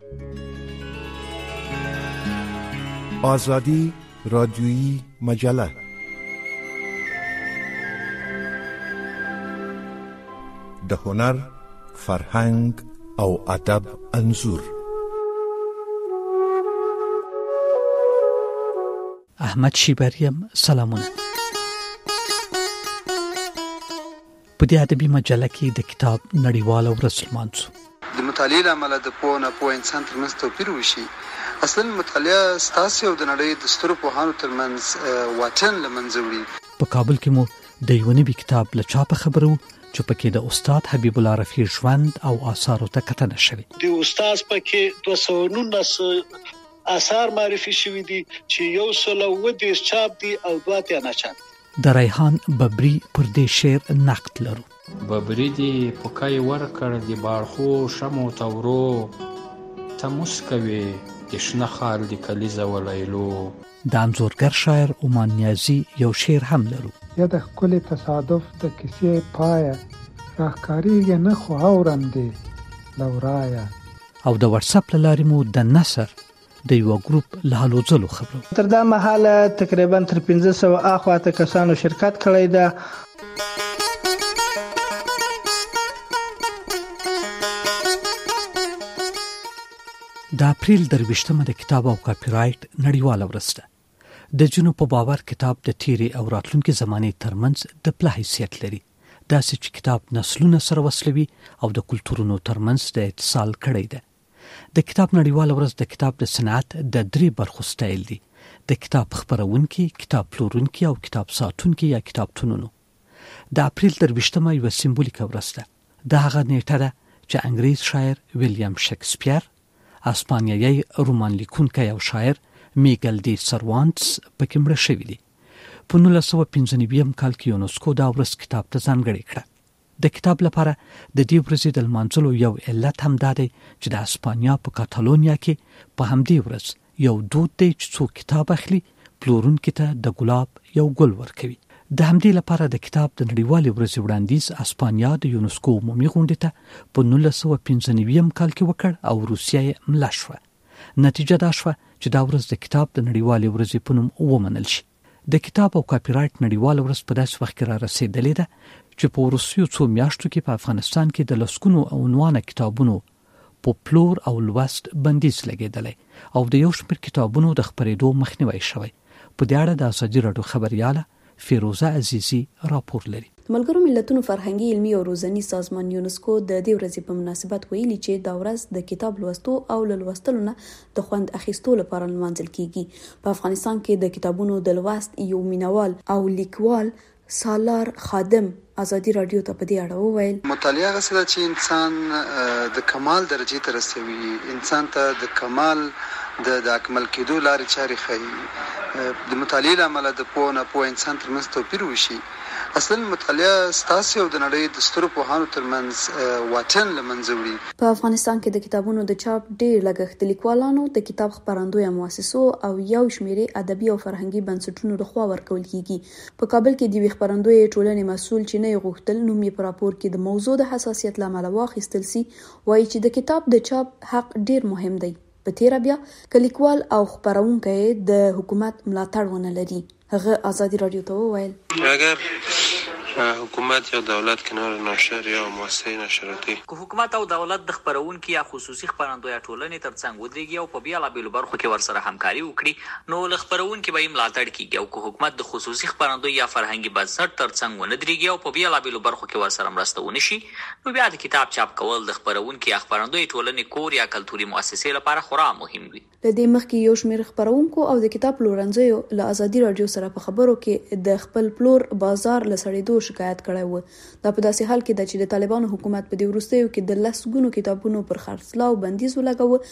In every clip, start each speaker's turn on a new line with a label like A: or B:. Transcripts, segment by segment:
A: آزادی رادیویی مجله. د هنر، فرهنګ او ادب انځور.
B: احمد شیبریم، سلامونه. په دې ادبي مجله کې د کتاب نړیواله ورځ لمانځو.
C: د مطالعې له امله د پوه انسان ترمنځ توپیر وشي. اصلا مطالعه ستاسو او د نړۍ د سترو پوهانو ترمنځ واټن له منځه وړي. په
B: کابل کې مو د یو نوي کتاب له چاپه خبرو چې پکې د استاد حبیب الله رفیع ژوند او آثارو ته کتنه شوې.
D: د استاد پکې 219 آثار معرفي شوي دي چې 110 چاپ دي او 2 نه چاپ.
B: د ریحان ببري پر دې شعر نقد لرو.
E: ببري دی پکای ورکړ دی بارخو شمو تورو تمسکوي دشنه خال دی کلیزه ولیلو.
B: د انځورګر شاعر عمان نیازی یو شعر هم لرو.
F: یا د خپل تصادف د کیسې پایا راخکاریږي نه خو اورم دی لورایا.
B: او د واتس اپ لارې مو د نصر د یو ګروپ له حلو ځلو خبرو.
G: تر دا مهاله تقریبا تر 1500 اخواته کسانو شرکت کړی ده.
B: د اپریل 23 د کتاب او کاپی رائټ نړیواله ورځ ده. د جنو په باور کتاب د تیری او راتلونکي زمانه ترمنځ د پله حیثیت لري. دا چې کتاب نسلونه سره وصلوي او د کلتورونو ترمنځ د اتصال کړی ده. د کتاب نړیواله ورځ د کتاب د صنعت د 3 برخو سټایل دي: د کتاب خپرونکي، کتاب پلورونکي او کتاب ساتونکي یا کتابتونونو. د اپریل 23 یو سمبولیک ورځ ده. دا هغه نیټه ده چې انګریز شاعر ویلیام شکسپیر، اسپانیایی رومان لیکونکی او شاعر میګل دی سروانتس پکې مړ شوی دی. په 1995 کال کې یونسکو دا ورځ کتاب ته ځانګړې کړه. د کتاب لپاره د دې ورځې د لمانځلو یو علت هم دا دی چې د اسپانیا په کاتالونیا کې په همدې ورځ یو دود دی چې څوک کتاب اخلي پلورونکي ته د ګلاب یو ګل ورکوي. د همدې لپاره د کتاب د نړیوالې ورځې وړاندیز اسپانیا د یونسکو عمومي غونډې ته په 1995 کال کې وکړ او روسیه یې ملا شوه. نتیجه دا شوه چې دا ورځ د کتاب د نړیوالې ورځې په نوم ومنل شي. د کتاب او کاپی رائټ نړیواله ورځ په داسې وخت کې را رسېدلې ده چې په وروستیو څو میاشتو کې په افغانستان کې د لسګونو عنوانه کتابونو په پلور او لوست بندیز لګېدلی او د یو شمېر کتابونو د خپرېدو مخنیوی شوی. په دې اړه د ازادي راډیو خبریاله فیروزه عزیزی راپور لري.
H: ملګرو ملتونو فرهنګي علمي او روزنی سازمان یونسکو د دې ورځې په مناسبت ویلي چې دا ورځ د کتاب لوستو او لوستلو نه د خوند اخیستو لپاره لمانځل کیږي. په افغانستان کې د کتابونو د لوست یو مینوال او لیکوال سالار خادم ازادي راډیو ته په دې اړه وویل:
C: مطالعه غوښتل چې انسان د کمال درجه ته رسوي، انسان ته د کمال د اکمل کېدو لارې چارې ښیي. د مطالعې له امله د پوه انسان ترمنځ توپیر وشي. اصلا مطالعه ستاسو او د نړۍ د سترو پوهانو ترمنځ واټن له منځه وړي.
H: په افغانستان کې د کتابونو د چاپ ډېر لګښت د لیکوالانو، د کتاب خپرندویه مؤسسو او یو شمېر ادبي او فرهنګي بنسټونو لخوا ورکول کیږي. په کابل کې د یوې خپرندویه ټولنې مسؤل چې نه غوښتل نوم یې په راپور کې د موضوع د حساسیت له امله واخیستل سي، وایي چې د کتاب د چاپ حق ډېر مهم دی. په تیره بیا کلیکوال او خپرونکي د حکومت ملاتړ ونه لري. هغه ازادي راډیو ته وویل:
I: اگر حکومت یا دولت کنار ناشر یا مؤسسه نشریاتی
J: که حکومت او دولت د خپرونکو یا خصوصي خپرندویه ټولنې ترڅنګ ودرېږي او په بیلابېلو برخو کې ورسره همکاري وکړي، نو له خپرونکو به یې ملاتړ کیږي. او که حکومت د خصوصي خپرندوی یا فرهنګي بنسټ ترڅنګ ونه درېږي او په بیلابېلو برخو کې ورسره مرسته ونه شي، نو بیا د کتاب چاپ کول د خپرونکو یا خپرندوی ټولنې کور یا کلتوري مؤسسې لپاره خورا مهم وي.
H: له دې مخکې یو شمېر خپرونکو او د کتاب پلورنځیو له ازادي راډیو سره په خبرو کې د خپل پلور بازار له سړېدو شکایت کړی و. دا په داسې حال کې ده چې د طالبانو حکومت په دې وروستیو کې د لسګونو کتابونو پر خرڅلاو بندیز ولګاوه،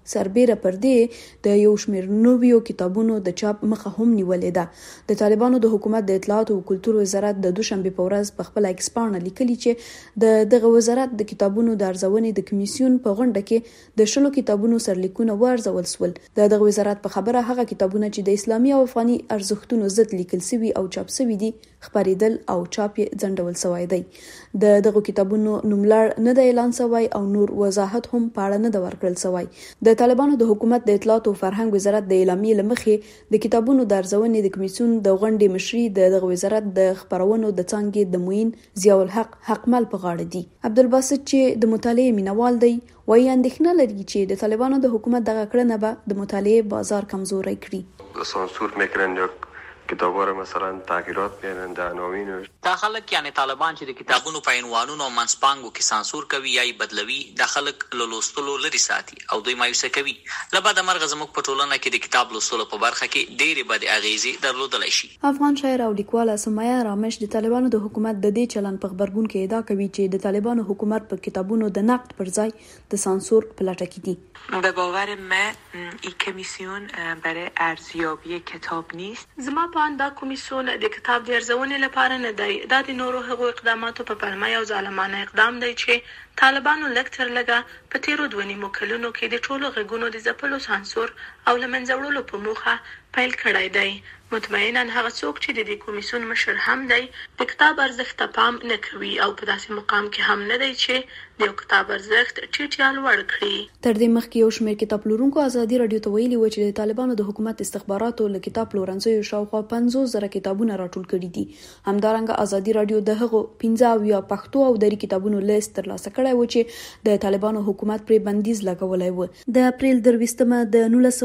H: سربېره پر دې د یو شمېر نویو کتابونو د چاپ مخه هم نیولې ده. د طالبانو د حکومت د اطلاعات او کلتور وزارت د دوشنبه په ورځ په خپل ایکسپانه لیکلي چې دغه وزارت د کتابونو د ارزونې د کمیسیون په غونډه کې د 10 کتابونو سرلیکونه ورزول سول. دغه وزارت په خبره هغه کتابونه چې د اسلامي او افغاني ارزښتونو ضد لیکل شوي او چاپ شوي دي خبرېدل او چاپ یې ځنډول شوی دی. دغه کتابونو نوملړ نه د اعلان شوی او نور وضاحت هم په اړه نه د ورکړل شوی. د طالبانو د حکومت د اطلاعات او فرهنګ وزارت د اعلامیې لمخې د کتابونو د ارزونې د کمیسیون د غونډې مشري دغه وزارت د خبرونو د څانګې د موین ضیاء الحق حقمل په غاړه دي. عبدالباسط چې د مطالعې مینوال دی وایي اندېښنه لري چې د طالبانو د حکومت دغه کړنه به د مطالعې بازار کمزوری کړي.
I: سانسور میکنن یا کتابا رو مثلا تغییرات میارن در عناوین.
J: دا خلک یعنی طالبان چې د کتابونو په عنوانونو او منځپانګو کې سانسور کوي یا بدلوي، دا خلک له لوستلو لري ساتي او دوی مایوسه کوي. له بعده مرغه زموږ په ټولنه کې د کتاب لوستلو په برخه کې ډېرې بدې اغیزې درلودلی شي.
H: افغان شاعر او لیکواله سمیه رامش د طالبانو د حکومت د دې چلن په خبرګون کې ادعا کوي چې د طالبانو حکومت په کتابونو د نقد پر ځای د سانسور په لټه کې دي.
K: به باور من این کمیسیون برای ارزیابی کتاب نیست.
L: زما په اند دا کمیسیون د کتاب د ارزونې لپاره نه دی. دا د نورو هغو اقداماتو په پلمه یو ظالمانه اقدام دی چې طالبانو لږ تر لږه په تیرو 2.5 کلونو کې د ټولو غږونو د ځپلو سانسور او له منځه وړلو په موخه پیل کړی دی. مطمئنا هغه څوک چې د دې کمیسیون مشر هم دی د کتاب ارزښت ته پام نه کوي او په داسې مقام کې هم نه دی چې د یو کتاب ارزښت ټیټ یا لوړ کړي.
H: تر دې مخکې یو شمېر کتاب پلورونکو ازادي راډیو ته ویلي و چې د طالبانو د حکومت استخباراتو له کتاب پلورنځیو شاوخوا 50,000 کتابونه راټول کړي دي. همدارنګه ازادي راډیو د هغو 15 یا پښتو او دري کتابونو لیست ترلاسه کړی و چې د طالبانو حکومت پرې بندیز لګولی و. د اپریل 23 د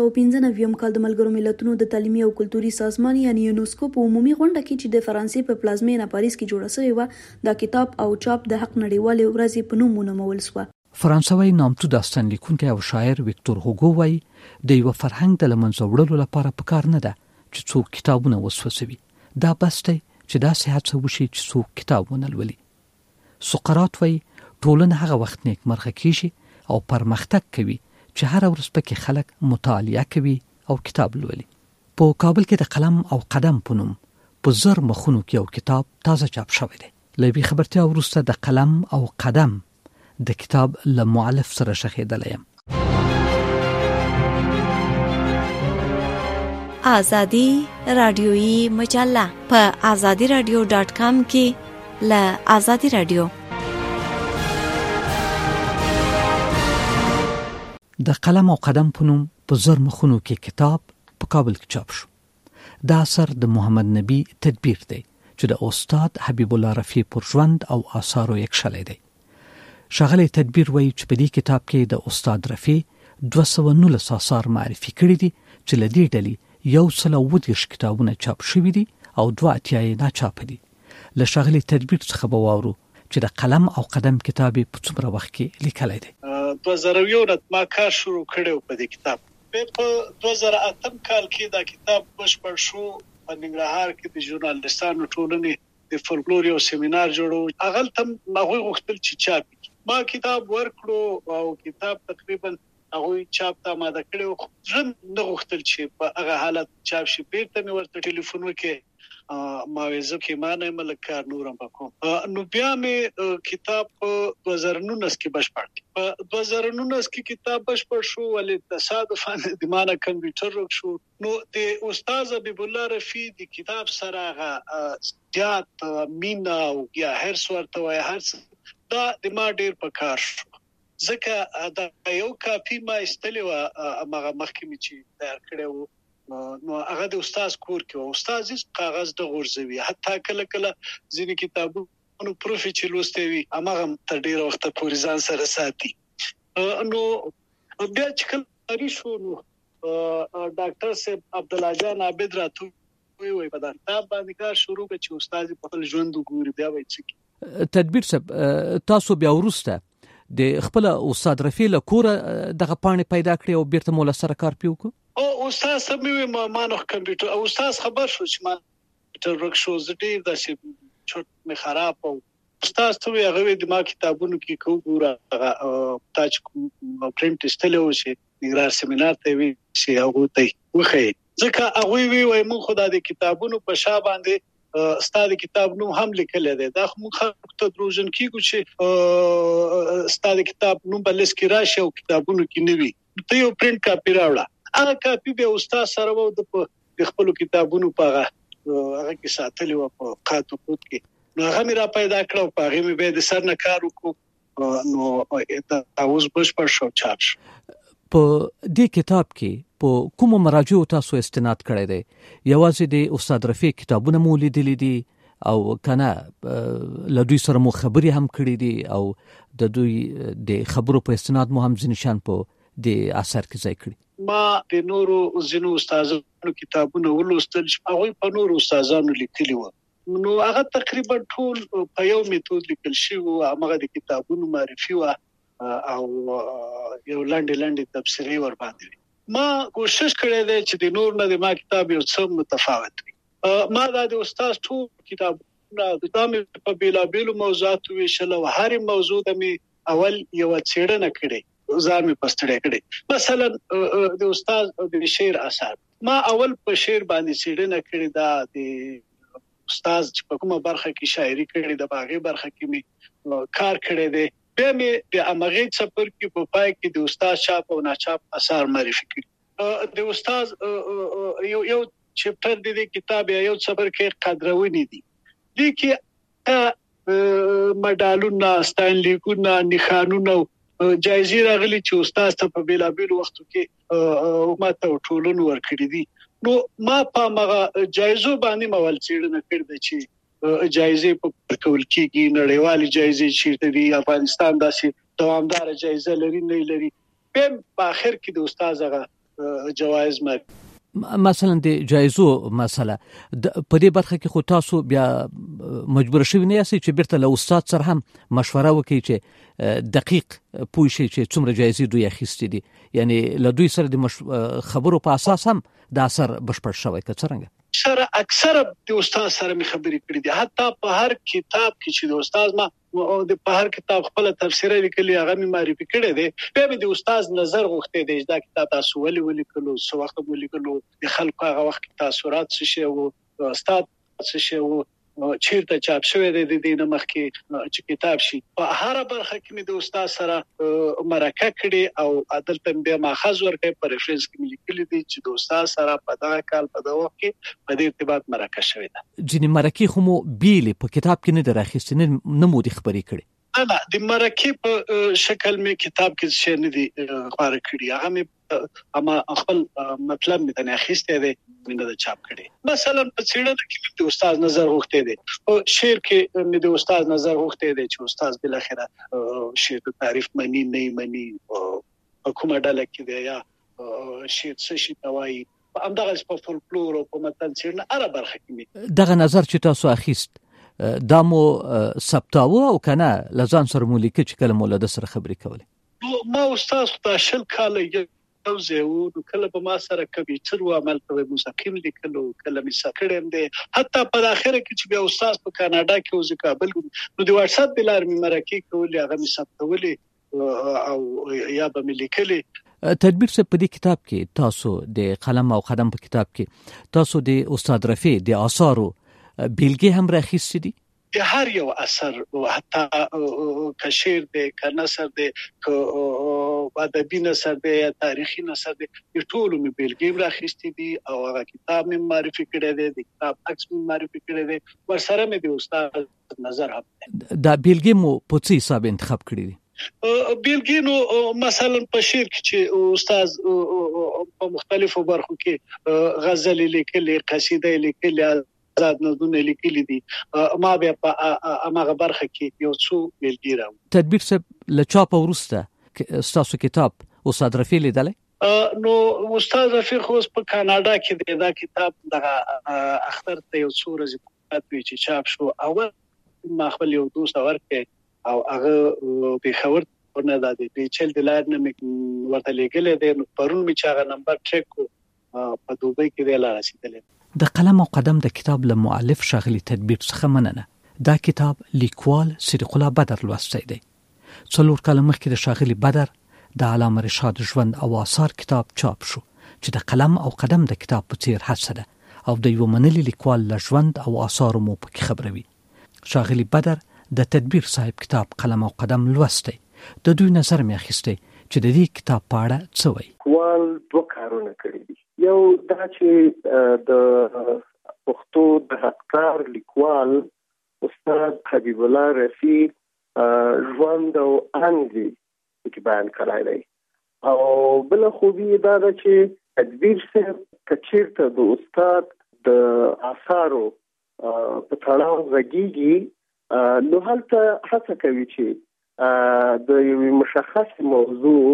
H: 1995 کال د ملګرو ملتونو د تعلیمي او کلتوري سازمان یعنی یونسکو په عمومي غونډه کې چې د فرانسې په پلازمینه پاریس کې جوړه شوې و د کتاب او چاپ د حق نړیوالې ورځې په نوم ونومول شوه.
B: فرانسوي نامتو داستان لیکونکی او شاعر ویکتور هوګو وایي د یو فرهنګ د لمنځه وړلو لپاره پکار نه ده چې څوک کتابونه وسوځوي. دا بس دی چې داسې هڅه وشي چې څوک کتاب ونه لولي. سقراط وایي ټولنه هغه وخت نیکمرغه کیږي او پرمختګ کوي چې هر ورځ پکې خلک مطالعه کوي او کتاب لولي. په کابل کې د قلم او قدم په نوم په 1000 مخونو کې یو کتاب تازه چاپ شوی دی. له دې خبرتیا وروسته د قلم او قدم د کتاب له مؤلف سره شخېدلی یم.
M: آزادی رادیویی مجله په azadiradio.com کې له آزادی رادیو
B: د قلم او قدم په نوم په 1000 مخونو کې کتاب په کابل کې چاپ شو. دا اثر د محمد نبی تدبیر دی چې د استاد حبیب الله رفیع پر ژوند او آثارو یک شلی دی. ښاغلی تدبیر وایي چې په دې کتاب کې د استاد رفیع 219 آثار معرفي کړي دي چې له دې ډلې 130 کتابونه چاپ شوي دي او 82 یې ناچاپه دي. له ښاغلي تدبیر څخه به واورو چې د قلم او قدم کتاب په څومره وخت کې لیکلی دی.
D: 2001 ما کار شروع کړو په دې کتاب. په 2008 کال کې دا کتاب بشپړ شو. په ننګرهار کې د ژورنالستانو ټولنې د فولکلور یو سیمینار جوړو. هغه تم هغه غوښتل چې چاپ کړي. ما کتاب ورکړو او کتاب تقریبا هغه چاپ ته ماده کړو. ځن نه غوښتل چې په هغه حالت چاپ شي. بیرته مې ورته ټلیفون وکړ ما ویزه کې ما نه ملکار نورم وکم. نو بیا مې کتاب 2019 کې بشپړ کړ. په 2019 کې کتاب بشپړ شو ولې تصادفاً د مانه کمپیوټر روک شو. نو د استاد حبیب الله رفیع د کتاب سره زیات مینا او یا هر څورته وای هر دا د ما ډیر په کار شو. ځکه دا یو کاپی ما استلې و هغه مخکې چې تیار کړو. نو هغه د استاد کور کې او استاد یې کاغذ د غورځوي. حتی کله کله ځینې کتابونه پروفي چې لوستي وي هغه تر ډیر وخت پورې ځان سره ساتي. نو بیا چې کله شو نو ډاکټر صاحب عبدالله جان عابد راتو وی په دا کتاب باندې کار شروع کړ چې استاد په خپل ژوند وګوري. بیا وایي چې
B: تدبیر صاحب تاسو بیا ورسته د خپل استاد رفیع له کوره دغه پاڼې پیدا کړې او بیرته مول سره کار پیوکو.
D: او استاد سمې ما نو کمپیوټر او استاد خبر شو چې ما کمپیوټر ورک شو. زه ډیر داسې چوت مې خراب او استاد ته هغه د ما کتابونو کې کوم ګوره تاج پرنٹ استلو شي نګرهار سیمینار ته وی چې هغه ته وخی ځکه هغه وی وای مونږ خدای د کتابونو په شا باندې ستاسو کتاب نو هم لیکل دی دا مونږ ته دروژن کیږي چې ستاسو کتاب نو بلس کې راشه او کتابونو کې نوي ته یو پرینټ کاپی راوړه هغه کاپی به استاد سره وو د خپل کتابونو په هغه کې ساتلی و په قاتو کوت کې نو هغه مې را پیدا کړو په هغه مې به د سر نه کار وکړو نو دا اوس بشپړ شو چاپ
B: په دې کتاب کې په کوم مراجع تاسو استناد کړی دی یوازې د استاد رفیق کتابونه مو لیدلي دي او کنه له دوی سره مو خبري هم کړې دي او د دوی د خبرو په استناد مو هم ځنشان په د اثر کې ځای کړی
D: ما د نورو زینو استادانو کتابونه ولوستل چې هغه په نورو استادانو لیکلي و نو هغه تقریبا ټول په یو میتود لیکل شوی او هغه د کتابونو معرفي و او یو لاندې تفسیری ور باندې ما کوشش کړې ده چې د نور نه د ما کتاب یو څه متفاوت وي ما د استاد ټول کتابونه د تامه په بیلابیلو موضوعاتو ویشل او هر موضوع د می اول یو څېړنه کړې ځان می پستړې کړې مثلا د استاد د شعر اثر ما اول په شعر باندې څېړنه کړې ده د استاد چې په کومه برخه کې شاعري کړې ده باغې برخه کې می کار کړی دی به مې د امغه څپر کې په پای کې د استاد چاپ او ناچاپ اثر معرفي کړ د استاد یو چپټر د کتاب یو څپر کې قدرونی دي د کې مډالونه ستانلیکونه نښانونه جایزې راغلي چې استاد ته په بیلابیل وختو کې ماته ټولنو ورکړي دي نو ما په مغه جایزو باندې مول څېړنه کړې چې جایزې په کول کېږي نړیوالې جایزې چیرته دي افغانستان داسې دوامدار جایزه لري نه لري په اخر کې د استاد هغه جوایز
B: مثلا د جایزو مسله په دې برخه کې خو تاسو بیا مجبور شوی نه یاست چې بیرته له استاد سره هم مشوره وکړئ چې دقیق پوه شئ چې څومره جایزې دوی اخیستې دي یعنی له دوی سره د خبرو په اساس هم د اثر بشپړ شوی که څنګه
D: سره اکثره د استاد سره می خبرې کړې دي حتی په هر کتاب کې چې د استاد ما په هر کتاب خپل تفسیر لیکلی هغه می معرفي کړی دی به د استاد نظر غوښته دی دا کتاب تاسو ولې کلو سو وخت مولي کلو د خلکو هغه وخت تاثیرات څه شی او استاد څه شی او چیرته چاپ شوی دی د دې نمخ کې چې کتاب شي په هر برخه کې مې د استاد سره مرکه کړې او عدالت به ماخذ ورکړي په ریفرنس کې لیکلي دي چې د استاد سره په دغه کال په دغه وخت کې په دې ارتباط مرکه شوی ده
B: ځینې مرکه خو مو بیل په کتاب کې نه دراخستنه نه مو د خبرې کړي
D: نه د مرکه په شکل می کتاب کې څه نه دي خبره کړی هغه می اما خپل مطلب می تنه اخیسته دي مینه د چاپ کړي مثلا په څېړنه کې د استاد نظر غوښته دي او شعر کې می د استاد نظر غوښته دي چې استاد بل اخره شعر په تعریف معنی نه معنی کومه ډله کې دی یا شعر څه شي توای همدغه په فولکلور او په متن څېړنه هر برخه کې
B: دغه نظر چې تاسو اخیست دا مو ثبتاوه او کنه لزان سره مو لیکه چې کله مولا د سره خبرې کولې
D: ما استاد خدای شل کال یو زه کله په ما سره کمپیوټر او عمل کوي مستقیم لیکلو کله می سکړم دي حتی په اخر کې چې بیا استاد په کاناډا کې او زکابل نو د واتس اپ بلار می مرکه کولې هغه می ثبتولې او یا به می لیکلې
B: تدبیر څه په دې کتاب کې تاسو د قلم او قدم په کتاب کې تاسو د استاد رفیع د آثارو بیلګې هم راخیستې دي
D: د هر یو اثر او حتی کشیر دی ک نثر دی ک ادبي نثر دی یا تاریخي نثر دی ټول می بیلګې راخیستې دي او هغه کتاب می معرفي کړی دی د کتاب عکس می معرفي کړی دی ورسره می د استاد نظر هم
B: دا بیلګې مو په څه حساب انتخاب کړی دي
D: بیلګې نو مثلا په شعر کې چې استاد په مختلفو برخو کې غزل لیکلي قصیده لیکلي آزاد نظمونه لیکلي دي ما بیا په هغه برخه کې یو څو بیلګې راو
B: تدبیر څه لچاپ ورسته استاسو کتاب استاد رفیع لیدلې
D: نو استاد رفیع خو په کاناډا کې دا کتاب دغه اختر ته یو څو ورځې پاتې چې چاپ شو او ما خپل یو دوست ورکه او هغه په خبر ورنه د چل د لار نه ورته لیکل دي پرون می چاغه نمبر ټریک په دوبۍ کې ویلا رسیدل
B: د قلم او قدم د کتاب له مؤلف شاغلی تدبیر څخه مننه دا کتاب لیکوال صدیق الله بدر لوستی دی څلور کال مخکې د شاغلی بدر د علامه رشاد ژوند او آثار کتاب چاپ شو چې د قلم او قدم د کتاب په څیر هڅه ده او د یو منلي لیکوال له ژوند او آثارو مو پکې خبروي. ښاغلي بدر د تدبیر صاحب کتاب قلم او قدم لوستی، د دوی نظر مې اخیستی چې د دې کتاب په اړه څه وایي.
N: لیکوال دوه کارونه کړي دي. یو دا چې د پښتو د حقدار لیکوال استاد حبیب الله رفیع ژوند او انګي کې بیان کړی دی، او بل خوبي دا ده چې تدبیر صاحب کچیرته د استاد د آثارو په تړاو غږیږي نو هلته هڅه کوي چې د یو مشخص موضوع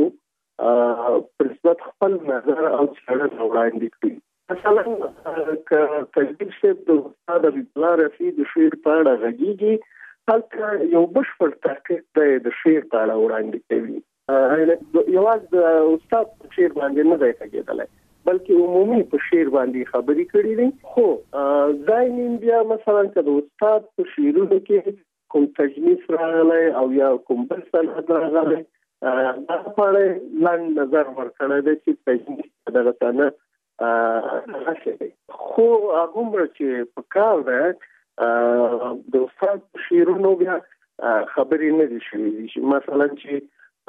N: پر نسبت خپل نظر او څېړنه وړاندې کړي. مثلا که تدبیر صاحب د استاد حبیب الله رفیع د شعر په اړه غږیږي، هلته یو بشپړ تحقیق دی د شعر په اړه وړاندې کوي. یوازې د استاد په شعر باندې نه دی غږېدلی بلکې عمومي په شعر باندې خبرې کړې دي. خو ځای نیم بیا مثلا که د استاد په شعرونو کې کوم تجنیس راغلی او یا کوم بل سند راغلی دا په اړه لنډ نظر ورکړی دی چې تجنیس دغه سند هغه دی. خو هغومره چې په کار ده د استاد په شعرونو بیا خبرې نه دي شوي. مثلا چې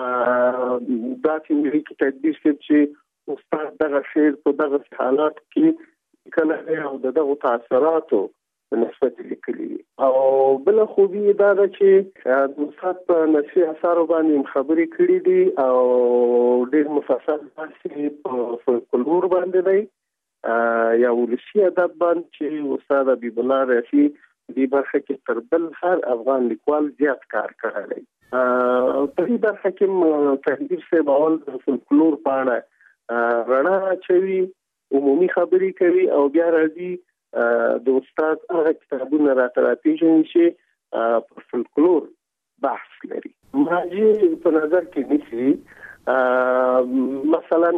N: دا چې ملي کې تدبیر صاحب چې استاد دغه شعر په دغه حالات کې کله او دغه تاثیراتو نسبت لیکلي او بل خوبي دا ده چې د استاد په نثري اثارو باندې خبرې کړې دي او ډېر مفصل بحث په فولکلور باندې دی یا ولسي ادب باندې چې استاد حبیب الله رفیع دې برخه کې تر بل هر افغان لیکوال زیات کار کړی دی. په دې برخه کې تدبیر صاحب اول د فولکلور په اړه رڼا اچوي، عمومي خبرې کوي او بیا راځي د استاد هغه کتابونه راته راپېژني چې په فولکلور بحث لري. مراجع په نظر کې نیسي. مثلا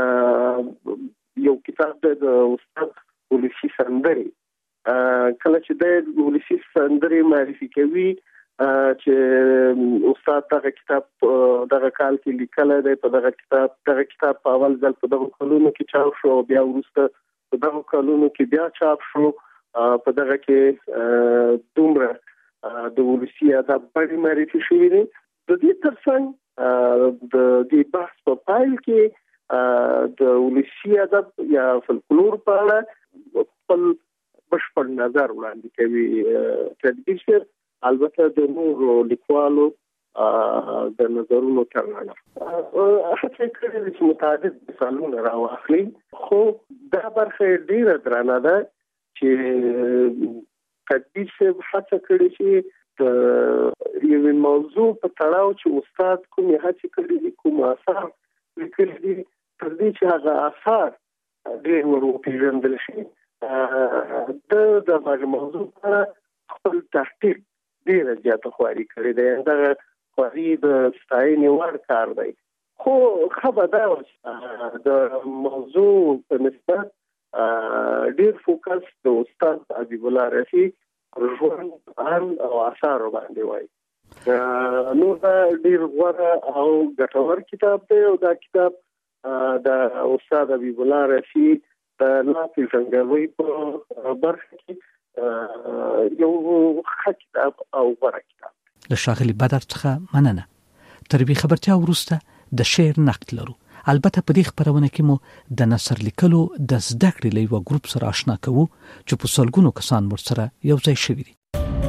N: یو کتاب د استاد ولسي سندرې، کله چې د ولسي سندرې معرفي کوي چې استاد دغه کتاب دغه کال کې لیکلی دی، په دغه کتاب په اول ځل په دغه کلونو کې چاپ شو، بیا وروسته په دغه کلونو کې بیا چاپ شو. په دغه کې دومره د ولسي ادب بڼې معرفي شوي دي. د دې ترڅنګ د دې بحث په پایل کې د ولسي ادب یا فولکلور په اړه خپل بشپړ نظر وړاندې کوي. تدبیر صاحب البته د نورو لیکوالو د نظرونو ترڅنګ هڅه کړې ده چې متعدد مثالونه راواخلي، خو دا برخه ډیره درنه ده چې تدبیر صاحب هڅه کړې چې د یو موضوع په تړاو چې استاد کومې هڅې کړې دي، کوم آثار لیکلي دي، تر دې چې هغه آثار ډېر ور وپېژندل شي، د دغه موضوع په خپل تحقیق ډیره زیاته خواري کړې ده. دغه خواري د ستاینې وړ کار دی. خو خبره دا وه د موضوع په نسبت ډیر فوکس د استاد حبیب الله رفیع ژوند او آثارو باندې وایي. نو دا ډیر غوره او ګټور کتاب دی او دا کتاب د استاد حبیب الله رفیع د لا پېژندګلوۍ په برخه کې یو ښه کتاب او غوره کتاب.
B: له ښاغلي بدر څخه مننه. تر دې خبرتیا وروسته د شعر نقد لرو. البته په دې خبرونه کې مو د نثر لیکلو د زده کړې له یو ګروپ سره آشنا کوو چې په سلګونو کسان ورسره یو ځای شوي دي.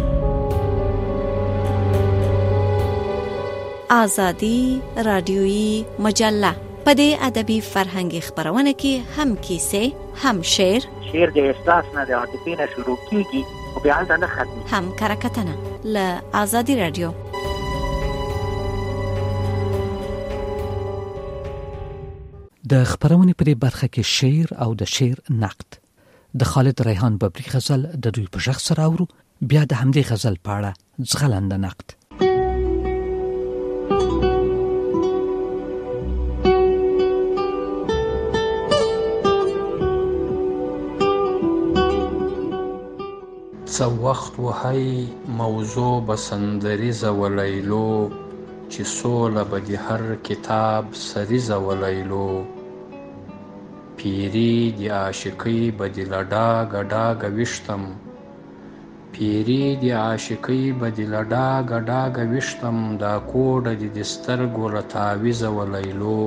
M: آزادي رادیویی مجله په دې ادبي فرهنګي خبرونه کې هم کیسې، هم شعر
O: د احساس نه د عاطفې نه شروع کیږي او بیا نه ختمي،
M: هم کرکټنه له آزادي رادیو.
B: د خبرونې په دې برخه کې شعر او د شعر نقد د خالد ریحان ببري غزل د دوی په ژغ سره اورو، بیا د همدې غزل په اړه ځغلنده نقد.
E: څه وخت وهی موضوع بسندریزه و لیلو، چې سوله به د هر کتاب سریزه ولیلو. پیری د عاشقۍ به د لډاګه ډاګه ویشتم، پیری د عاشقۍ به د لډاګه ډاګه ویشتم، دا کوډه د سترګو له تعویزه ولیلو.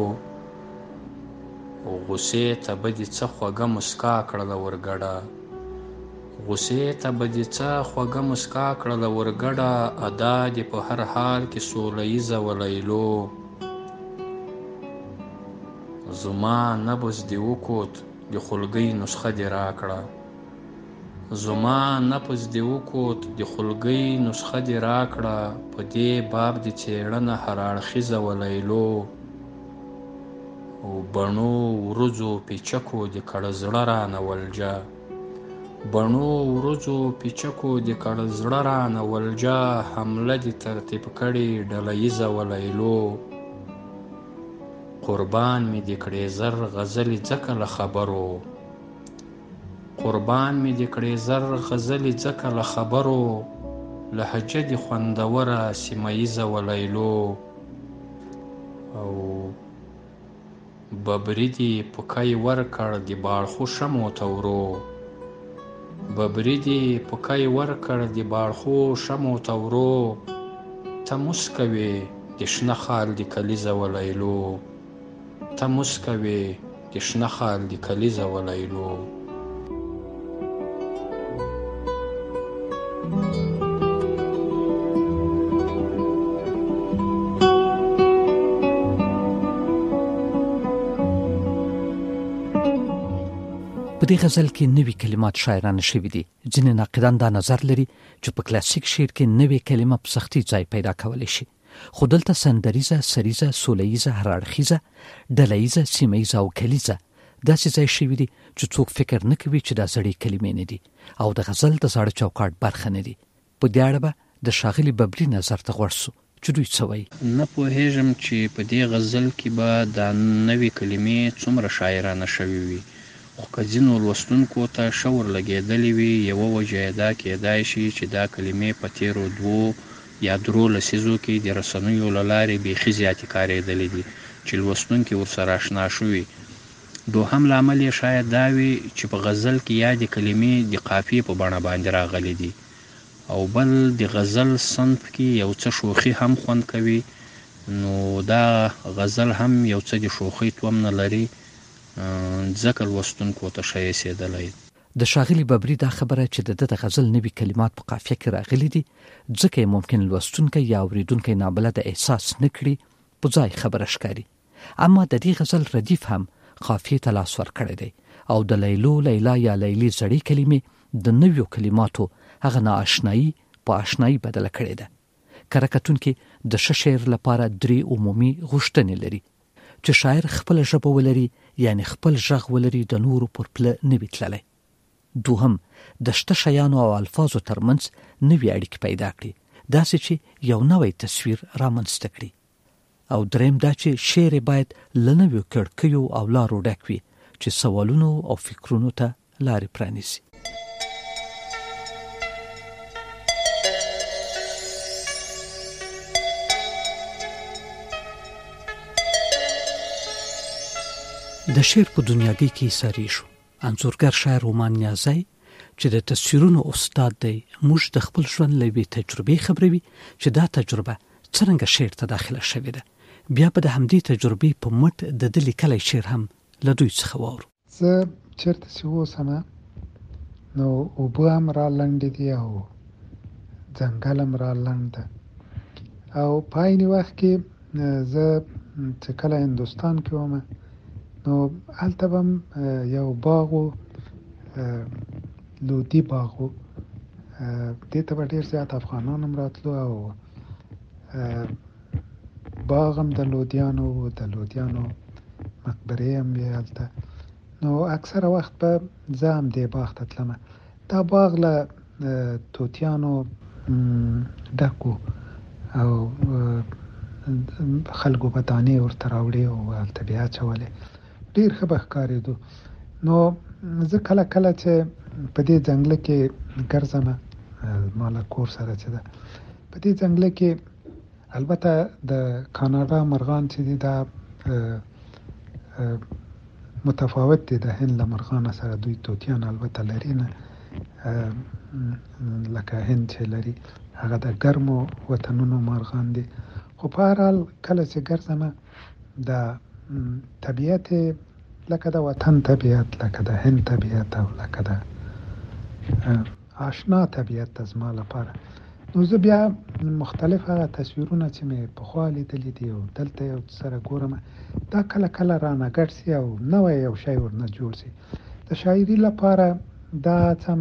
E: غوسې ته به دې څه خوږه مسکا کړله ورګډه، غوسې ته به دې څه خوږه مسکا کړله ورګډه، ادا دې په هر حال کې سوله ییزه ولیلو. زما نبض دې وکوت د خولګۍ نسخه دې راکړه، زما نفس دې وکوت د خولګۍ نسخه دې راکړه، په دې باب دې څېړنه هر اړخیزه ولیلو. او بڼو ورځو پیچکو د کړه زړه رانه ولجه، بڼو ورځو پیچکو د کړه زړه رانه ولجه، حمله دې ترتیب کړې ډله ییزه ولیلو. قربان مې دې کړې زر غزلې ځکه له خبرو، قربان مې دې کړې زر غزلې ځکه له خبرو، لهجه دې خوندوره سیمه ییزه ولیلو. او ببري دې پوکی ورکړ د باړخو شمو تورو، ببري دې پوکی ورکړ د باړخو شمو تورو، ته مسکوې د شنه خال د کلیزه ولیلو، ته مسکوې د شنه خال د کلیزه ولیلو.
B: په دې غزل کې نوې کلمات شاعرانه شوي دي. ځینې ناقدان دا نظر لري چې په کلاسیک شعر کې نوې کلمه په سختۍ ځای پیدا کولی شي، خو دلته سندریزه، سریزه، سولیزه، هر اړخیزه، ډلهیزه، سیمهیزه او کلیزه داسې ځای شوي دي چې څوک فکر نه کوي چې دا زړې کلمې نه دي او د غزل د زاړه چوکاټ برخه نه دي. په دې اړه به د ښاغلي ببري نظر ته غوږ سو چې دوی څه وایي.
E: نه پوهېږم چې په دې غزل کې به دا نوې کلمې څومره شاعرانه شوي وي، خو که ځینو لوستونکو ته شور لګېدلی وي، یوه وجه یې دا کېدای شي چې دا کلمې په تېرو 2 یا 3 لسیزو کې د رسنیو له لارې بیخي زیاتې کارېدلې دي چې لوستونکي ورسره اشنا شوي. دوهم لامل یې شاید دا وي چې په غزل کې یادې کلمې د قافیې په بڼه باندې راغلي دي، او بل د غزل صنف کې یو څه شوخي هم خوند کوي، نو دا غزل هم یو څه د شوخۍ توم نه لري، ځکه لوستونکو ته ښه ایسېدلی.
B: د ښاغلي ببري دا خبره چې د غزل نوي کلمات په قافیه کې راغلي دي، ځکه یې ممکن لوستونکی یا اوریدونکی نابلده احساس نه کړي، په ځای خبره ښکاري. اما د دې غزل ردیف هم قافیې ته لاس ورکړی دی او د لیلو، لیلا یا لیلې زړې کلمې د نویو کلماتو هغه نااشنایي په اشنایي بدله کړې ده. کره کتونکي د ښه شعر لپاره 3 عمومي غوښتنې لري: چې شاعر خپل ژبه ولري، یعنی خپل غږ ولري، د نورو پر پله نه وي تللی. دوهم، د شته شیانو او الفاظو ترمنځ نوې اړیکې پیدا کړي، داسې چې یو نوی تصویر رامنځته کړي. او دریم دا چې شعر باید له نویو کړکیو او لارو ډک وي چې سوالونو او فکرونو ته لارې پرانیزي. د شعر په دنیاګۍ کې ساري شو. انځورګر شاعر رومان نیازی چې د تصویرونو استاد دی، موږ د خپل ژوند له یوې تجربې خبروي چې دا تجربه څرنګه شعر ته داخله شوې ده. بیا به د همدې تجربې په مټ د ده لیکلی شعر هم له دوی څخه واورو.
F: زه چېرته چې اوسمه نو اوبه هم را لنډې دي او ځنګل هم را لنډ ده، او په عین وخت کې زه چې کله هندوستان کې وم نو هلته به هم یو باغ و، لودي باغ و، دې ته به ډېر زیات افغانان هم راتلو او باغ هم د لودیانو و، د لودیانو مقبرې هم وې هلته. نو اکثره وخت به زه هم دې باغ ته تلمه. دا باغ له توتیانو ډک و او خلکو به دانې ورته راوړې او هلته بیا اچولې، ډېر ښه به ښکارېدو. نو زه کله کله چې په دې ځنګله کې ګرځم، ما له کور سره چې ده په دې ځنګله کې البته د کاناډا مرغان چې دي دا متفاوت دي د هند له مرغانو سره. دوی توتیان البته لري نه لکه هند چې لري، هغه د ګرمو وطنونو مرغان دي. خو په هر حال کله چې ګرځمه د طبیعت لکه د وطن طبیعت، لکه د هند طبیعت او لکه د آشنا طبیعت د زما لپاره، نو زه بیا مختلف هغه تصویرونه چې مې پخوا لیدلي دي او دلته یو سره ګورم، دا کله کله رانه ګډ سي او نوی یو شی ورنه جوړ سي. د شاعري لپاره دا هم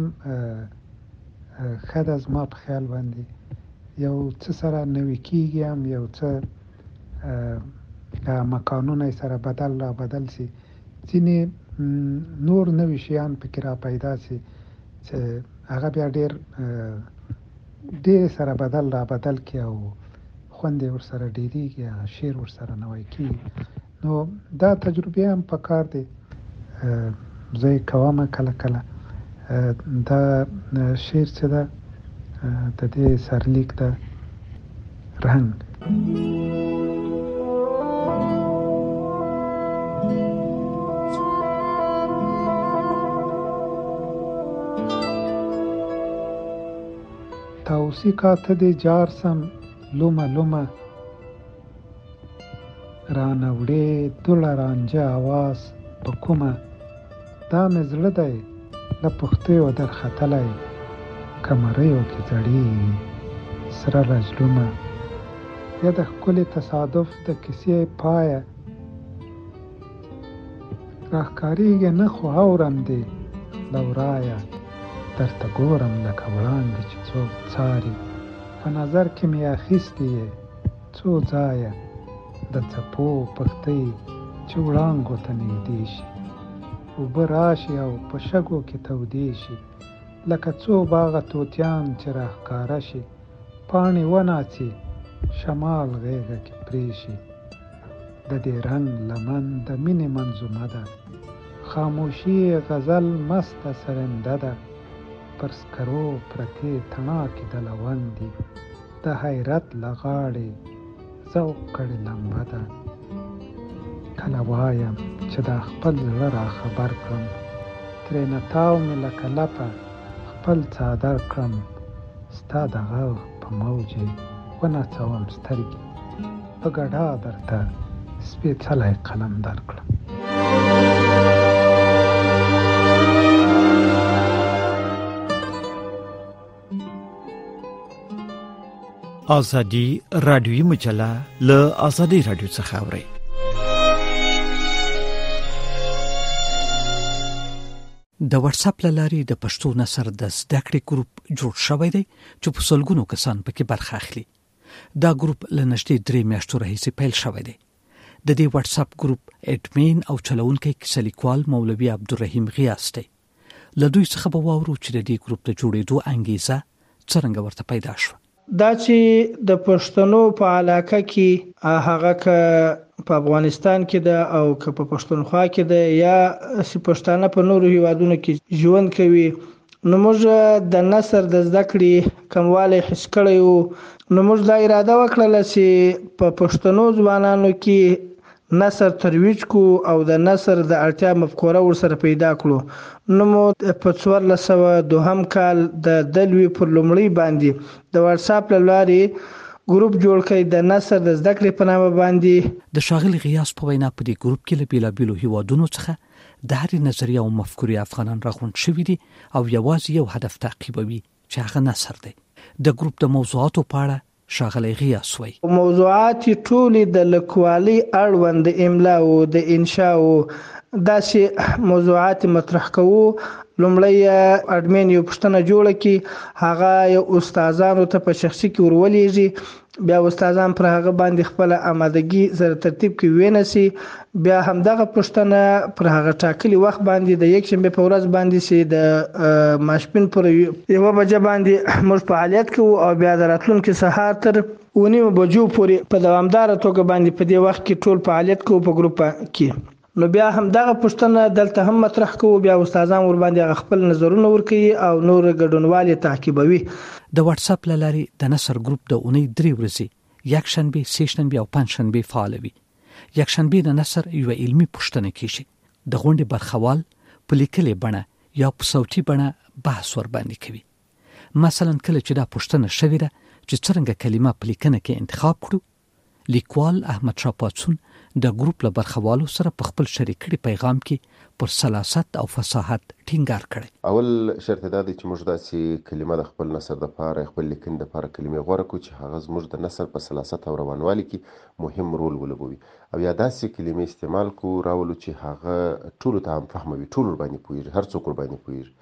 F: ښه ده زما په خیال باندې. یو څه سره نوي کېږي هم، یو څه مکانونه سره بدل را بدل سي، ځینې نور نوي شیان پکې را پیدا سي چې هغه بیا ډېر سره بدل را بدل کی او خوند ور سره ډېریږي، شعر ور سره نوی کېږي. نو دا تجربه هم پکار دی. زه یې کوم کله کله. دا شعر چې ده د دې سرلیک ده رنګ. تاوسی کاته دی جارسم لومه لومه، رانوړې دوله رانجه آواز په کومه، دا مې زړه دی له پښتیو در ختلی، کمریو کې زړې سره رجلومه. یا د ښکلي تصادف د کیسې پایه، راښکاریږي نه خو اورم دې له ورایه، درته ګورم لکه وړاندې چې څوک څاري، په نظر کې مې اخیستې یې څو ځایه، د څپو پښتۍ چې وړانګو ته نږدې شي، اوبه راشي او په شګو کې تودې شي، لکه څو باغه توتیان چې راښکاره شي، پاڼې وناڅي شمال غیږه کې پرې شي. د دې رنګ لمن د مینې منظومه ده، خاموشي غزل مسته سرنده ده، پر سکرو پرتې تڼاکې د لوندې، د حیرت له غاړې ذوق کړې لمبه ده. کله وایم چې دا خپل زړه را خبر کړم، ترېنه تاو مې لکه لپه خپل څادر کړم، ستا د غږ په موج ونڅوم سترګې، په ګډا درته سپېڅلی قلم درکړم.
B: آزادی رادیویی مجله له آزادی رادیو څخه اورئ. د واتس اپ لاري د پښتو نثر د زده کړې ګروپ جوړ شوی دی چې په سلګونو کسان پکې برخه اخلي. دا ګروپ له نږدې 3 میاشتو راهیسې پیل شوی دی. د دې واتس اپ ګروپ اډمین او چلوونکی کیسه لیکوال مولوي عبدالرحیم غیاث دی. له دوی څخه به واورو چې د دې ګروپ د جوړېدو انګیزه څرنګه ورته پیدا شوه.
G: دا چې د پښتنو په علاقه کې هغه په افغانستان کې ده او که په پښتونخوا کې ده یا چې پښتانه په نورو هیوادونو کې ژوند کوي، نو موږ د نثر د زده کړې کموالی حس کړی وو. نو موږ دا اراده وکړله چې په پښتنو ځوانانو کې نثر ترویج کو او د نثر د اړتیا مفکوره ورسره پیدا کړو. نو مو په 1402 کال د دلوي پر لومړی باندې د واتس اپ لارې ګروپ جوړ کړی د نثر د زده کړې په نامه باندې.
B: د ښاغلي غیاث په وینا په دې ګروپ کې له بیلابیلو هیوادونو څخه د هرې نظریه او مفکورې افغانان راغونډ شوي دي او یوازې یو هدف تعقیبوي چې هغه نثر دی. د ګروپ د موضوعاتو په اړه ښاغلی غیاث وایي:
G: موضوعات ټولې د لیکوالۍ اړوند د املا او د انشا او داسې موضوعات مطرح کوو. لومړی اډمین یو پوښتنه جوړه کړي، هغه یو استادانو ته په شخصي کې ورولېږي، بیا استادان پر هغه باندې خپل آمادګي سره ترتیب کې وینسي، بیا همدغه پوښتنه پر هغه ټاکلي وخت باندې د یک شنبه په ورځ باندې سي د ماسپین پر 1 بجې باندې موږ فعالیت کوو او بیا راتلونکي سهار تر 9 بجو پورې په دوامدار توګه باندې په دې وخت کې ټول فعالیت کوو په ګروپ کې. نو بیا هم دغه پوښتنه دلته هم مطرح کوو، بیا استادان ور باندې خپل نظرونه ورکوي او نور ګډونوالي تعقیبوي.
B: د واتس اپ لاري د نثر ګروپ د اونۍ 3 ورځې یکشنبه، سهشنبه او پنجشنبه فعال وي. یکشنبه د نثر یو علمي پوښتنه کیږي. د غونډې برخوال په لیکلې بڼه یا په صوتي بڼه بحث ور باندې کوي. مثلا کله چې دا پوښتنه شوې ده چې څرنګه کلمه په لیکنه کې انتخاب کړو، لیکوال احمد شاه پاڅون د ګروپ له برخوالو سره په خپل شریکړي پیغام کې پر سلاست او فصاحت ټینګار کړی.
P: اول شرط دا دی چې موږ داسې کلمه د خپل نثر دپاره، خپل لیکنې دپاره کلمې غوره کړو چې هغه زموږ د نثر په سلاست او روانوالي کې مهم رول ولوبوي، او یا داسې کلمې استعمال کړو راولو چې هغه ټولو ته هم فهمه وي، ټول ورباندې پوهېږي، هر څوک ورباندې پوهېږي.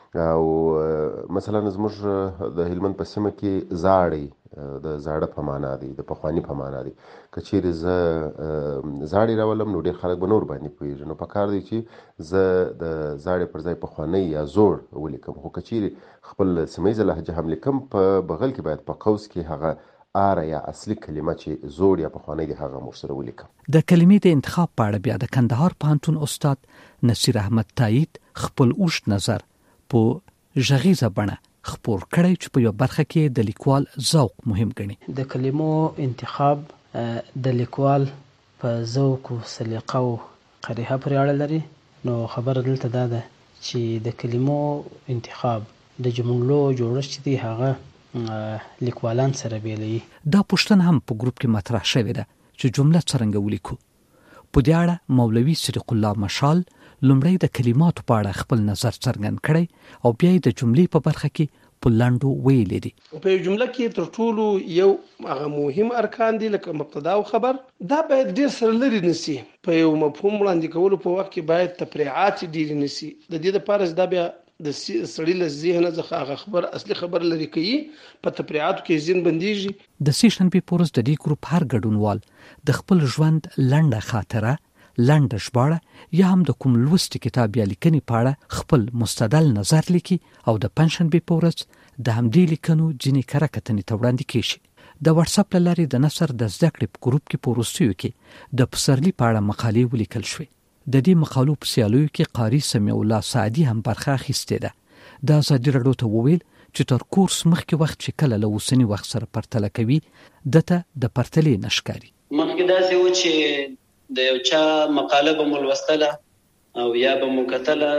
P: او مثلا زموږ د هلمند په سیمه کې زاړی د زاړه په معنا دی، د پخواني په معنا دی. که چیرې زه زاړی راولم نو ډېر خلک به نور باندې پوهېږي، نو پکار دی چې زه د زاړی پر ځای پخوانی یا زوړ ولیکم. خو که چیرې خپل سیمه ییزه لهجه هم لیکم، په بغل کې باید په قوس کې هغه آره یا اصلي کلمه چې زوړ یا پخوانی دی هغه موږ سره ولیکم.
B: د کلمې د انتخاب په اړه بیا د کندهار پوهنتون استاد نصیر احمد تایید خپل اوږد نظر په ژغیزه بڼه خپور کړی چې په یو برخه کې د لیکوال ذوق مهم ګڼي.
Q: د کلمو انتخاب د لیکوال په ذوق او سلیقه او قریحه پورې اړه لري. نو خبره دلته دا ده چې د کلمو انتخاب د جملو جوړښت دی هغه لیکوالان سره بیلوي.
B: دا پوښتنه هم په ګروپ کې مطرح شوې ده چې جمله څرنګه ولیکو. په دې اړه مولوي صدیق الله مشال لومړی د کلماتو په اړه خپل نظر څرګند کړی او بیا یې د جملې په برخه کې په لنډو ویلې دي.
R: په یو جمله کې تر ټولو یو هغه مهم ارکان دي لکه مبتدا او خبر، دا باید ډېر سره لري نسی. په یو مفهوم وړاندې کولو په وخت کې باید تفریعات ډېر نسی. د دې لپاره دا بیا د سړي له ذهنه څخه هغه خبر اصلي خبر لري کوي، په تفریعاتو کې ځین بنديږي.
B: د سیشنبه پورس د دې ګروپ هر ګډونوال د خپل ژوند لنډه خاطره، لنډه ژباړه یا هم د کوم لوستي کتاب یا لیکنې په اړه خپل مستدل نظر لیکي او د پنجشنبه په ورځ د همدې لیکنو ځینې کره کتنې ته وړاندې کیږي. د واتساپ له لارې د نثر د زده کړې په ګروپ کې په وروستیو کې د پسرلي په اړه مقالې ولیکل شوې. د دې مقالو په سیالیو کې قاري سمیع الله سعدي هم برخه اخیستې ده. د ازادي راډیو ته وویل چې تر کورس مخکې وخت چې کله له اوسني وخت سره پرتله کوي دته د پرتلې نشکاري.
S: مخکې داسې و چې د یو چا مقاله به مو لوستله او یا به مو کتله،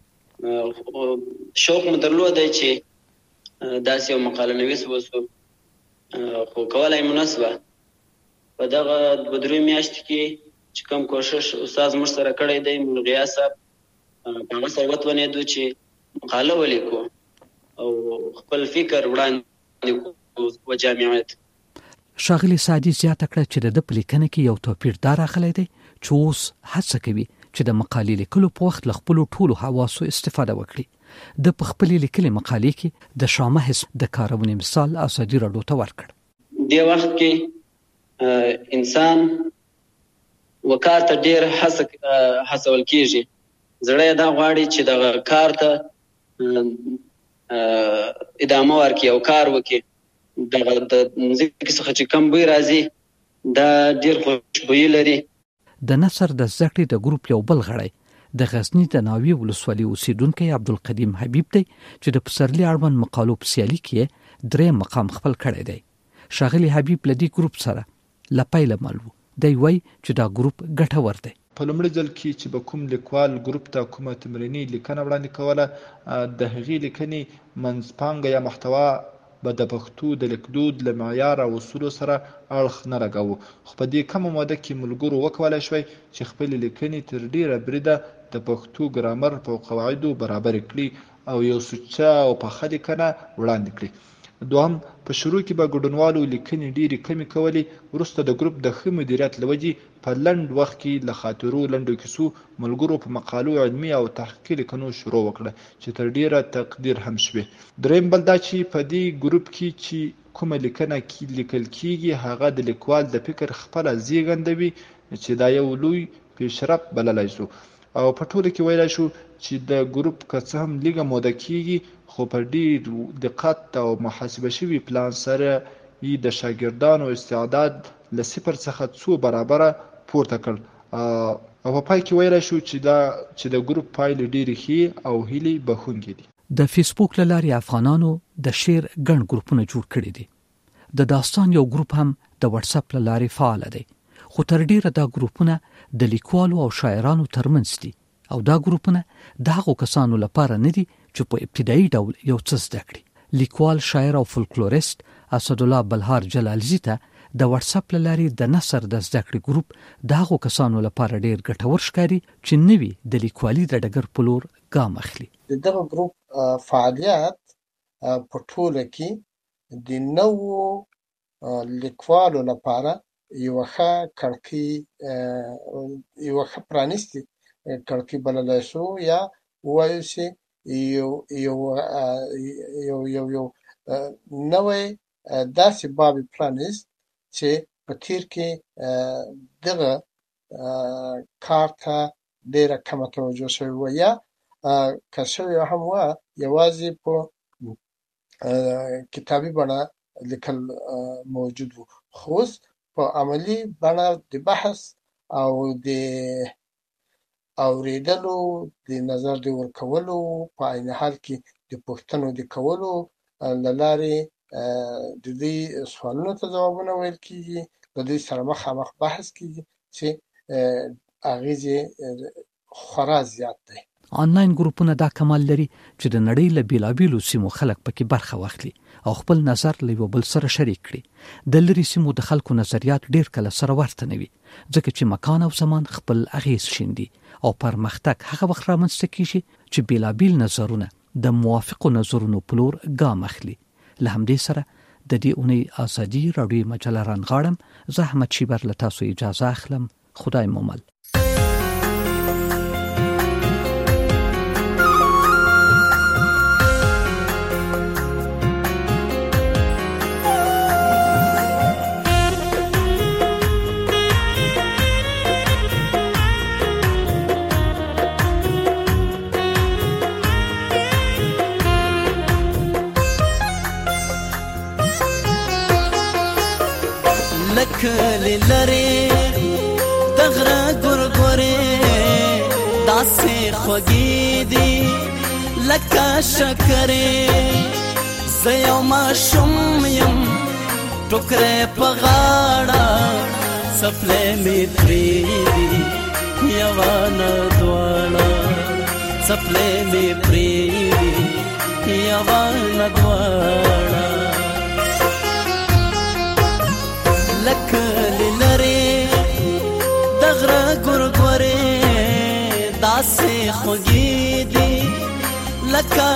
S: شوق مو درلودی چې داسې یو مقاله نویس اوسو، خو کولای مو نه سوه. په دغه 2-3 میاشتې کې چې کوم کوشش استاد موږ سره کړی دی، ملغیا صاحب، په هغه سره وتوانېدو چې مقاله ولیکو او خپل فکر وړاندې کړو و جامعیت.
B: ښاغلي سعدي زیاته کړه چې د په لیکنه کې یو توپیر دا راغلی دی چې اوس هڅه کوي چې د مقالې لیکلو په وخت له خپلو ټولو حواسو استفاده وکړي. د په خپلې لیکلې مقالې کې د شامه حس د کارونې مثال ازادي راډیو ته ورکړ.
S: دې وخت کې انسان وکړ ته ډېر هڅول کېږي. زړه دا غواړي چې دغه کار ته ادامه ورکړي او کار وکړي. دغه د ځکه څخه چې کم بوی راځي دا ډېر خوشبویي لري.
B: د نثر د زده کړې د ګروپ یو بل غړی د غزني د ناوې ولسوالۍ اوسیدونکی عبدالقدیم حبیب دی چې د پسرلي اړوند مقالو په سیالي کې 3 مقام خپل کړی دی. ښاغلي حبیب له دې ګروپ سره له پیله مل و. دی وایي چې دا ګروپ ګټور دی.
T: په لومړي ځل کې چې به کوم لیکوال ګروپ ته کومه تمریني لیکنه وړاندې کوله، د هغې لیکنې منځپانګه یا محتوا به د پښتو د لیکدود له معیار او اصولو سره اړخ نه لګاوه. خو په دې کمه موده کې ملګرو وکولی شوی چې خپلې لیکنې تر ډېره بریده د پښتو ګرامر په قواعدو برابر کړي او یو سوچه او پخه لیکنه وړاندې کړي. دوهم، په شروع کې به ګډونوالو لیکنې ډېرې کمې کولې. وروسته د ګروپ د ښه مدیریت له وجې په لنډ وخت کې له خاطرو لنډو کیسو ملګرو په مقالو علمي او تحقیقي لیکنو شروع وکړه چې تر ډېره تقدیر هم شوې. دریم بل دا چې په دې ګروپ کې چې کومه لیکنه لیکل کېږي هغه د لیکوال د فکر خپله زیږنده وي چې دا یو لوی پیشرفت بللی شو. او په ټوله کې ویلی شو چې د ګروپ که څه هم لږه موده کېږي خو په ډېر دقت او محاسبه شوي پلان سره یې د شاګردانو استعداد له 0 څخه 2 برابره پورته کړ. او په پای کې ویلی شو چې د ګروپ پایلې ډېرې ښې او هیلې بښونکې دي.
B: د فیسبوک له لارې افغانانو د شعر ګڼ ګروپونه جوړ کړي دي. د داستان یو ګروپ هم د واتس اپ لارې فعال دی، خو تر ډیره دا ګروپونه د لیکوالو او شاعرانو ترمنځ دي او دا ګروپونه د هغو کسانو لپاره نه دي چې په ابتدایي ډول یو څه زده کړي. لیکوال، شاعر او فولکلوریست اسدالله بلهار جلالزی ته د واتس اپ لارې د نثر د زده کړې ګروپ د هغو کسانو لپاره ډیر ګټور ښکاري چې نوي د لیکوالي د ډګر په لور ګام اخلي.
U: دغه ګروپ فعالیت په ټوله کې د نوو لیکوالو لپاره یو ښه کړکۍ، یو ښه پرانیستې کړکۍ بللی شو، یا ووایو چې یو نوی داسې باب پرانیست چې په تیر کې دغه کار ته ډېره کمه توجه شوې وه، یا که شوې هم وه یوازې په کتابي بڼه لیکل موجود و. خو اوس په عملي بڼه د بحث او د اورېدلو، د نظر د ورکولو، په عین حال کې د پوښتنو د کولو له لارې د دوی سوالونو ته ځوابونه ویل کېږي، د دوی سره مخامخ بحث کېږي چې اغېز یې خورا زیات دی.
B: آنلاین ګروپونه دا کمال لري چې د نړۍ له بیلابیلو سیمو خلک پکې برخه واخلي او خپل نظر له یو بل سره شریک کړي. د لرې سیمو د خلکو نظریات ډیر کله سره ورته نه وي، ځکه چې مکان او زمان خپل اغېز شیندي او پرمختګ هغه وخت رامنځته کیږي چې بیلابیل نظرونه د موافقو نظرونو په لور ګام اخلي. له همدې سره د دې اونۍ ازادي راډیو مجله رانغاړم. زه احمد شیبر له تاسو اجازه اخلم. خدای مو مل.
V: لکلی لری دغره ګورګورې داسې خوږې دي لکه شکرې. زه یو ماشوم یم ټوکرې په غاړه، څپلۍ مې پرېږدي یوه نه دواړه، څپلۍ مې پرېږدي یوه نه دواړه. لکلی لری دغره ګورګورې داسې خوږې دي لکه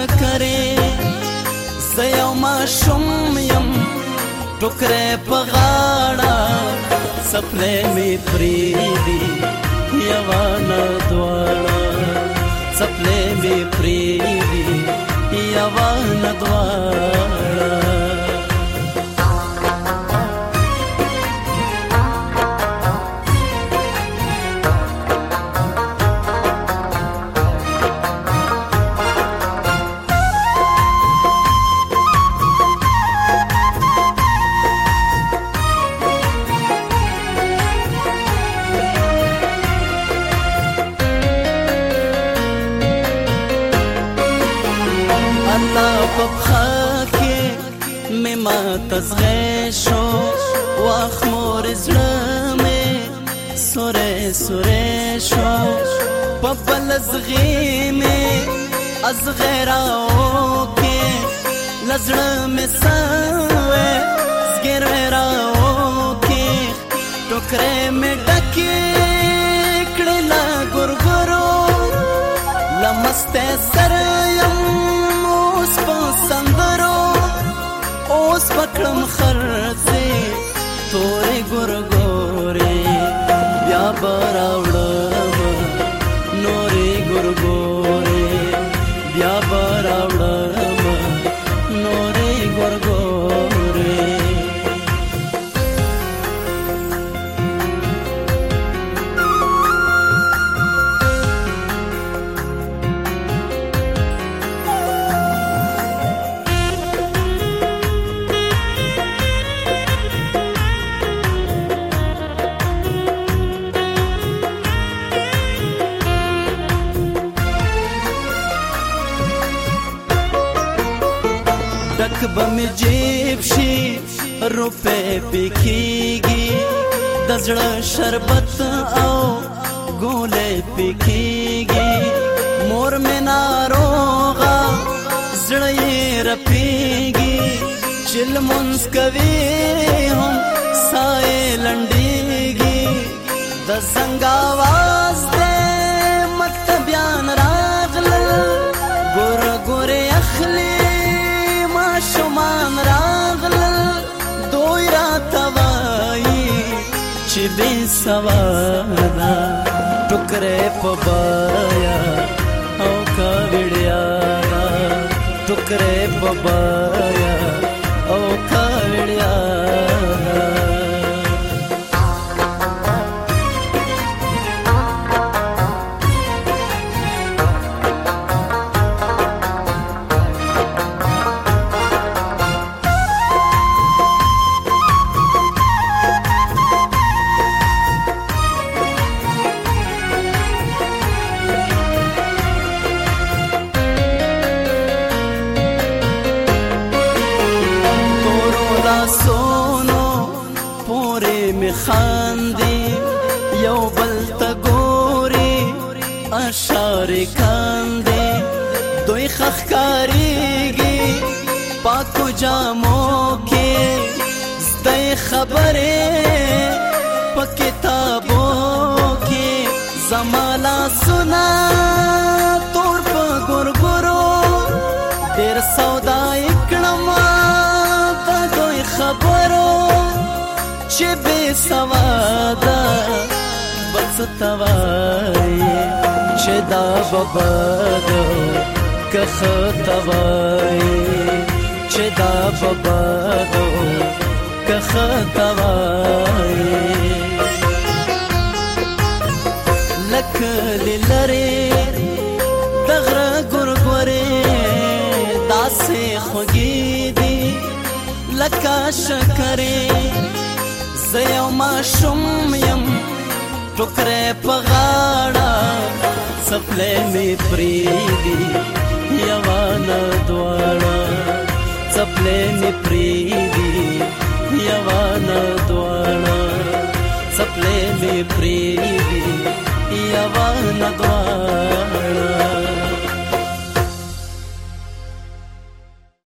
V: شکرې. زه یو ماشوم یم ټوکرې په غاړه، څپلۍ مې پرېږدي یوه نه دواړه، څپلۍ مې پرېږدي یوه نه دواړه. تزغې شو واخ مور زړه مې سورې سورې شو په بل زغې مې از غیراو کې لزړه مې سوې زګر راو کې ټوکرې مې ډکې کړې لا ګورګورو لمسته سر یم اوس په سندرو اوس پکړم خرڅې تورې ګورګورې بیا براوړم نورې ګورګورې بیا براوړم نورې ګورګورې. ډک به مې جیب شي روپے پکېږي د زړه شربت او ګولې پکېږي مور مې ناروغه زړه یې رپېږي چې لمونځ کوي هم ساه یې لنډېږي د زنګ اواز دی مکتبیان راغلل ګوره ګورې اخلي ماشومان راغلل دوی راته وایي چې بې سواده ټوکرې په بایا او کاوړیا ټوکرې په بایا او کاوړیا خاندي یو بل ته ګوري اشارې کاندي دوی ښکارېږي پاکو جامو کې زده خبرې په کتابو کې زما لاسونه تور په ګورګورو ډېر سودا یې کړم په دوی خبرو چې بې سواده بس توایي چې دا ببادو که ښه توایي چې دا ببادو که ښه توایي لکه لرې د غره ګورګورې داسې خوږې دي لکه شکرې زه یو ماشوم یم ټوکرې په غاړه څپلۍ مې پرېږدي یوه نه دواړه څپلۍ مې پرېږدي یوه نه دواړه څپلۍ مې پرېږدي یوه نه دواړه